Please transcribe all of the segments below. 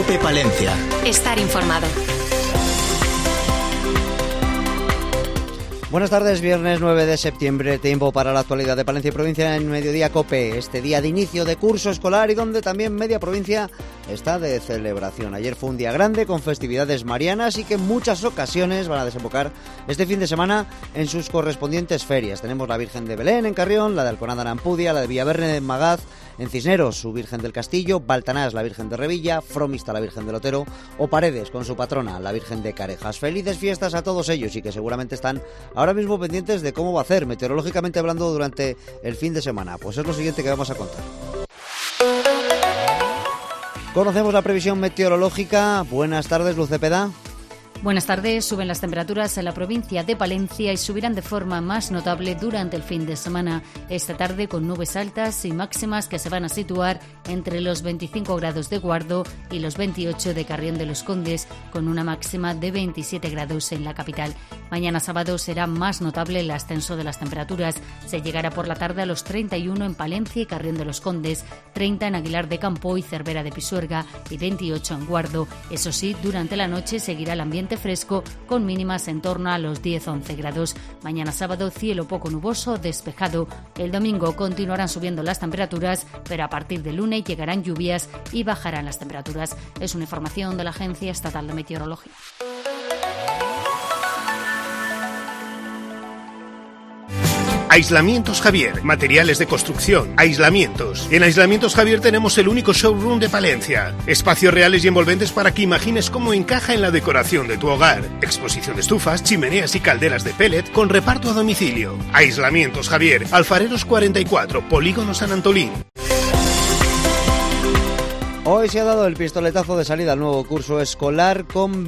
COPE Palencia. Estar informado. Buenas tardes, viernes 9 de septiembre, tiempo para la actualidad de Palencia y provincia en Mediodía COPE, este día de inicio de curso escolar y donde también media provincia está de celebración. Ayer fue un día grande con festividades marianas y que en muchas ocasiones van a desembocar este fin de semana en sus correspondientes ferias. Tenemos la Virgen de Belén en Carrión, la de Alconada en Ampudia, la de Villaverne en Magaz, en Cisneros su Virgen del Castillo, Baltanás la Virgen de Revilla, Fromista la Virgen del Otero o Paredes con su patrona la Virgen de Carejas. Felices fiestas a todos ellos y que seguramente están ahora mismo pendientes de cómo va a hacer meteorológicamente hablando durante el fin de semana. Pues es lo siguiente que vamos a contar. Conocemos la previsión meteorológica. Buenas tardes, Luz Cepeda. Buenas tardes. Suben las temperaturas en la provincia de Palencia y subirán de forma más notable durante el fin de semana. Esta tarde con nubes altas y máximas que se van a situar entre los 25 grados de Guardo y los 28 de Carrión de los Condes, con una máxima de 27 grados en la capital. Mañana sábado será más notable el ascenso de las temperaturas. Se llegará por la tarde a los 31 en Palencia y Carrión de los Condes, 30 en Aguilar de Campo y Cervera de Pisuerga y 28 en Guardo. Eso sí, durante la noche seguirá el ambiente fresco con mínimas en torno a los 10-11 grados. Mañana sábado cielo poco nuboso, despejado. El domingo continuarán subiendo las temperaturas, pero a partir del lunes llegarán lluvias y bajarán las temperaturas. Es una información de la Agencia Estatal de Meteorología. Aislamientos Javier, materiales de construcción, aislamientos. En Aislamientos Javier tenemos el único showroom de Palencia. Espacios reales y envolventes para que imagines cómo encaja en la decoración de tu hogar. Exposición de estufas, chimeneas y calderas de pellet con reparto a domicilio. Aislamientos Javier, Alfareros 44, Polígono San Antolín. Hoy se ha dado el pistoletazo de salida al nuevo curso escolar con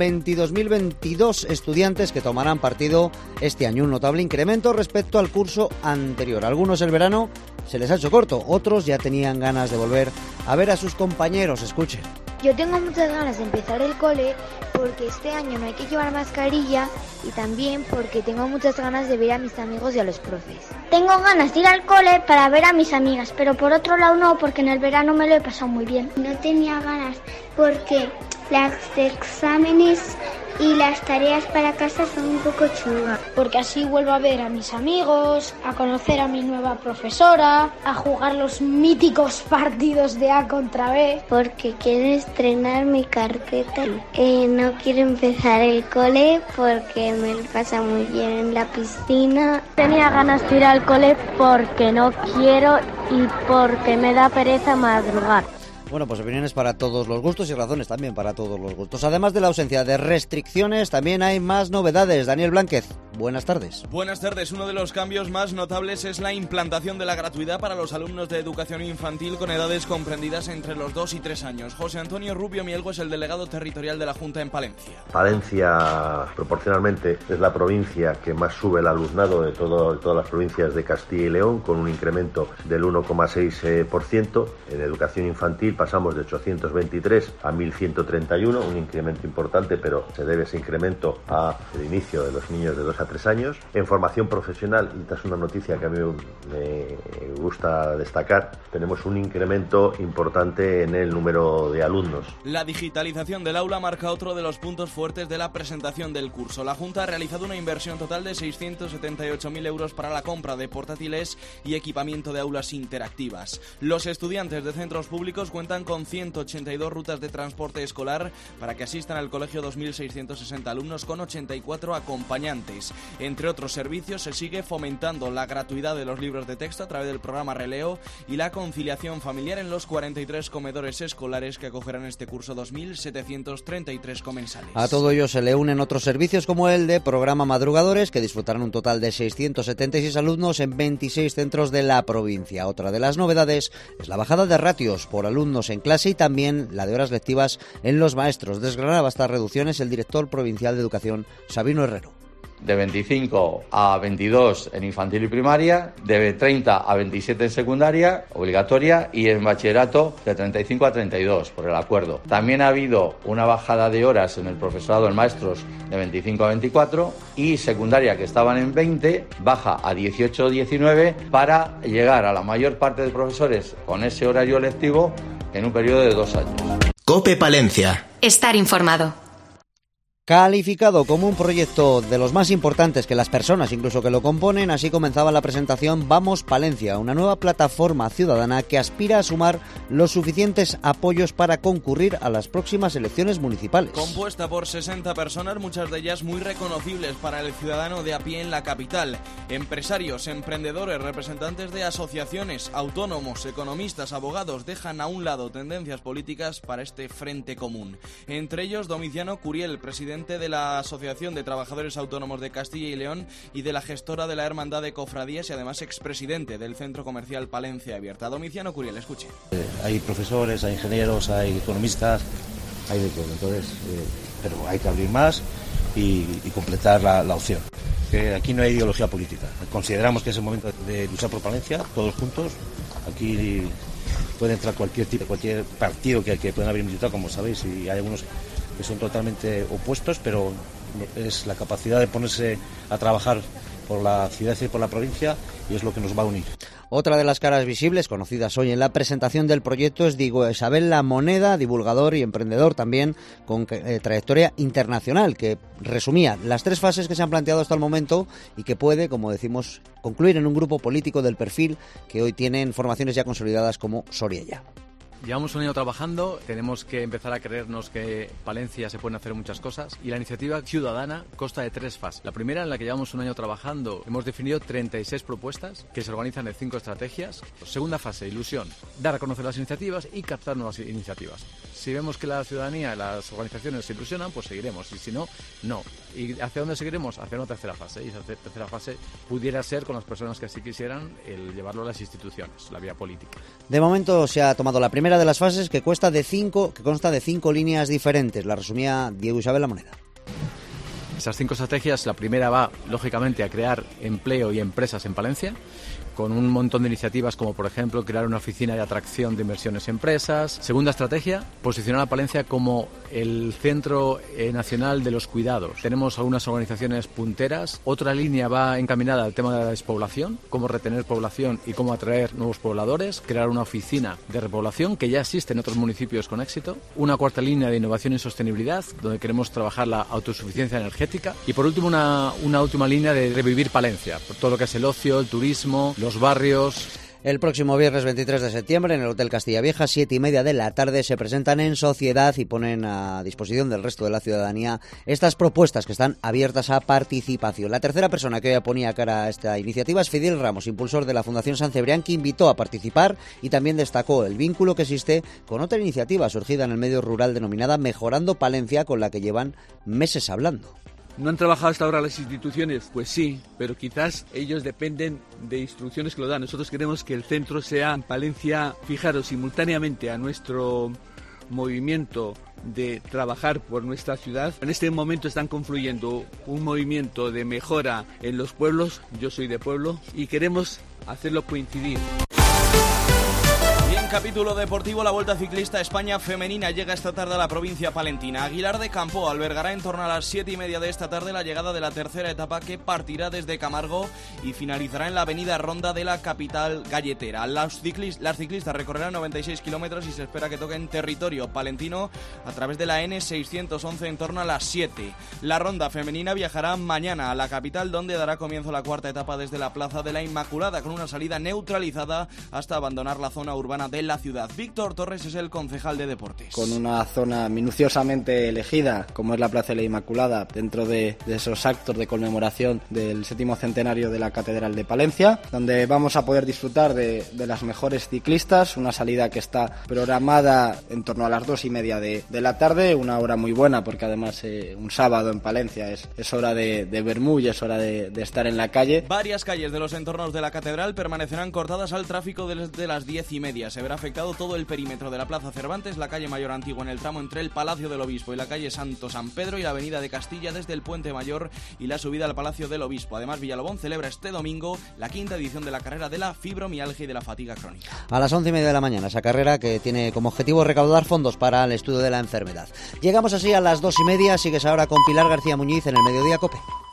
22.022 estudiantes que tomarán partido este año, un notable incremento respecto al curso anterior. Algunos el verano se les ha hecho corto, otros ya tenían ganas de volver a ver a sus compañeros. Escuchen. Yo tengo muchas ganas de empezar el cole porque este año no hay que llevar mascarilla y también porque tengo muchas ganas de ver a mis amigos y a los profes. Tengo ganas de ir al cole para ver a mis amigas, pero por otro lado no, porque en el verano me lo he pasado muy bien. No tenía ganas porque los exámenes y las tareas para casa son un poco chungas. Porque así vuelvo a ver a mis amigos, a conocer a mi nueva profesora, a jugar los míticos partidos de A contra B. Porque quiero estrenar mi carpeta. No quiero empezar el cole porque me lo pasa muy bien en la piscina. Tenía ganas de ir al cole porque no quiero y porque me da pereza madrugar. Bueno, pues opiniones para todos los gustos y razones también para todos los gustos. Además de la ausencia de restricciones, también hay más novedades. Daniel Blánquez, buenas tardes. Buenas tardes. Uno de los cambios más notables es la implantación de la gratuidad para los alumnos de educación infantil con edades comprendidas entre los 2 y 3 años. José Antonio Rubio Mielgo es el delegado territorial de la Junta en Palencia. Palencia, proporcionalmente, es la provincia que más sube el alumnado de todas las provincias de Castilla y León, con un incremento del 1,6%. En educación infantil pasamos de 823 a 1.131, un incremento importante, pero se debe ese incremento al inicio de los niños de 2 a 3 años. En formación profesional, y esta es una noticia que a mí me gusta destacar, tenemos un incremento importante en el número de alumnos. La digitalización del aula marca otro de los puntos fuertes de la presentación del curso. La Junta ha realizado una inversión total de 678.000 euros para la compra de portátiles y equipamiento de aulas interactivas. Los estudiantes de centros públicos cuentan con 182 rutas de transporte escolar para que asistan al colegio 2.660 alumnos con 84 acompañantes. Entre otros servicios, se sigue fomentando la gratuidad de los libros de texto a través del programa Releo y la conciliación familiar en los 43 comedores escolares que acogerán este curso 2.733 comensales. A todo ello se le unen otros servicios como el de programa Madrugadores, que disfrutarán un total de 676 alumnos en 26 centros de la provincia. Otra de las novedades es la bajada de ratios por alumnos en clase y también la de horas lectivas en los maestros. Desgranaba estas reducciones el director provincial de Educación, Sabino Herrero. De 25 a 22 en infantil y primaria, de 30 a 27 en secundaria, obligatoria, y en bachillerato de 35 a 32, por el acuerdo. También ha habido una bajada de horas en el profesorado en maestros de 25 a 24, y secundaria, que estaban en 20, baja a 18 o 19 para llegar a la mayor parte de profesores con ese horario lectivo en un periodo de 2 años. COPE Palencia. Estar informado. Calificado como un proyecto de los más importantes que las personas incluso que lo componen, así comenzaba la presentación Vamos Palencia, una nueva plataforma ciudadana que aspira a sumar los suficientes apoyos para concurrir a las próximas elecciones municipales. Compuesta por 60 personas, muchas de ellas muy reconocibles para el ciudadano de a pie en la capital. Empresarios, emprendedores, representantes de asociaciones, autónomos, economistas, abogados, dejan a un lado tendencias políticas para este frente común. Entre ellos, Domiciano Curiel, presidente de la Asociación de Trabajadores Autónomos de Castilla y León y de la gestora de la Hermandad de Cofradías y además expresidente del Centro Comercial Palencia Abierta. Domiciano Curiel, escuche. Hay profesores, hay ingenieros, hay economistas, hay de todo, entonces, pero hay que abrir más y completar la opción. Que aquí no hay ideología política. Consideramos que es el momento de luchar por Palencia, todos juntos. Aquí puede entrar cualquier partido que puedan haber militado, como sabéis, y hay algunos que son totalmente opuestos, pero es la capacidad de ponerse a trabajar por la ciudad y por la provincia, y es lo que nos va a unir. Otra de las caras visibles conocidas hoy en la presentación del proyecto es Diego Isabel La Moneda, divulgador y emprendedor también con trayectoria internacional, que resumía las 3 fases que se han planteado hasta el momento y que puede, como decimos, concluir en un grupo político del perfil que hoy tienen formaciones ya consolidadas como Soriella. Llevamos un año trabajando, tenemos que empezar a creernos que Palencia se pueden hacer muchas cosas y la iniciativa ciudadana consta de 3 fases. La primera, en la que llevamos un año trabajando, hemos definido 36 propuestas que se organizan en 5 estrategias. Segunda fase, ilusión, dar a conocer las iniciativas y captar nuevas iniciativas. Si vemos que la ciudadanía, las organizaciones se ilusionan, pues seguiremos, y si no, no. ¿Y hacia dónde seguiremos? Hacia una tercera fase, y esa tercera fase pudiera ser con las personas que así quisieran el llevarlo a las instituciones, la vía política. De momento se ha tomado la primera de las fases que consta de 5 líneas diferentes. La resumía Diego Isabel La Moneda. Esas 5 estrategias, la primera va, lógicamente, a crear empleo y empresas en Palencia, con un montón de iniciativas como, por ejemplo, crear una oficina de atracción de inversiones en empresas. Segunda estrategia, posicionar a Palencia como el centro nacional de los cuidados. Tenemos algunas organizaciones punteras. Otra línea va encaminada al tema de la despoblación, cómo retener población y cómo atraer nuevos pobladores, crear una oficina de repoblación que ya existe en otros municipios con éxito. Una cuarta línea de innovación y sostenibilidad, donde queremos trabajar la autosuficiencia energética. Y por último, una última línea de revivir Palencia, por todo lo que es el ocio, el turismo, los barrios. El próximo viernes 23 de septiembre en el Hotel Castilla Vieja, 7:30 de la tarde, se presentan en sociedad y ponen a disposición del resto de la ciudadanía estas propuestas que están abiertas a participación. La tercera persona que hoy ponía cara a esta iniciativa es Fidel Ramos, impulsor de la Fundación San Cebrián, que invitó a participar y también destacó el vínculo que existe con otra iniciativa surgida en el medio rural denominada Mejorando Palencia, con la que llevan meses hablando. ¿No han trabajado hasta ahora las instituciones? Pues sí, pero quizás ellos dependen de instrucciones que lo dan. Nosotros queremos que el centro sea en Palencia. Fijaros, simultáneamente a nuestro movimiento de trabajar por nuestra ciudad, en este momento están confluyendo un movimiento de mejora en los pueblos. Yo soy de pueblo y queremos hacerlo coincidir. Capítulo deportivo, la Vuelta Ciclista España Femenina llega esta tarde a la provincia palentina. Aguilar de Campo albergará en torno a las 7:30 de esta tarde la llegada de la tercera etapa, que partirá desde Camargo y finalizará en la avenida Ronda de la capital galletera. Las ciclistas recorrerán 96 kilómetros y se espera que toquen territorio palentino a través de la N611 en torno a las 7. La ronda femenina viajará mañana a la capital, donde dará comienzo la cuarta etapa desde la Plaza de la Inmaculada, con una salida neutralizada hasta abandonar la zona urbana de la ciudad. Víctor Torres es el concejal de deportes. Con una zona minuciosamente elegida, como es la Plaza de la Inmaculada, dentro de esos actos de conmemoración del 7º centenario de la Catedral de Palencia, donde vamos a poder disfrutar de las mejores ciclistas, una salida que está programada en torno a las 2:30 de la tarde, una hora muy buena porque además un sábado en Palencia es hora de vermú y es hora de estar en la calle. Varias calles de los entornos de la Catedral permanecerán cortadas al tráfico desde las 10:30. Se verá afectado todo el perímetro de la Plaza Cervantes, la calle Mayor Antigua en el tramo entre el Palacio del Obispo y la calle Santo San Pedro, y la avenida de Castilla desde el Puente Mayor y la subida al Palacio del Obispo. Además, Villalobón celebra este domingo la 5ª edición de la carrera de la fibromialgia y de la fatiga crónica. A las 11:30 de la mañana, esa carrera que tiene como objetivo recaudar fondos para el estudio de la enfermedad. Llegamos así a las 2:30, sigues ahora con Pilar García Muñiz en el Mediodía COPE.